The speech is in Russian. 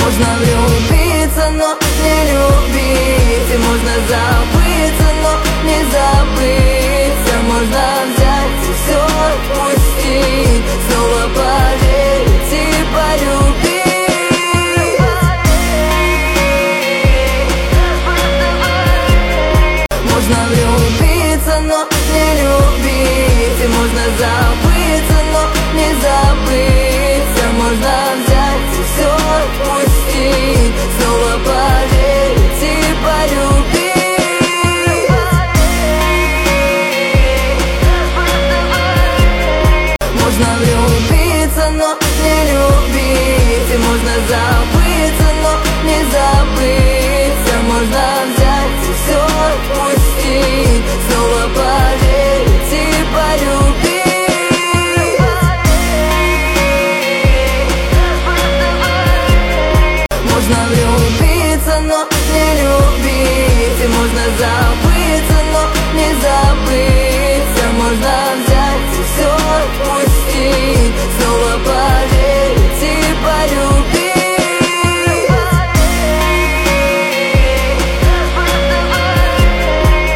Можно влюбиться, но не любить, и можно забыться, но не забыть. А можно взять и все отпустить, снова поверить и полюбить. Можно влюбиться, но не любить, и можно забыться, но не забыть. А можно взять и все отпустить, снова поверить и полюбить. Можно влюбиться, но не любить, и можно забыться, но не забыть. А можно взять и все отпустить, снова поверить и полюбить. Можно влюбиться, но не любить, и можно забыть.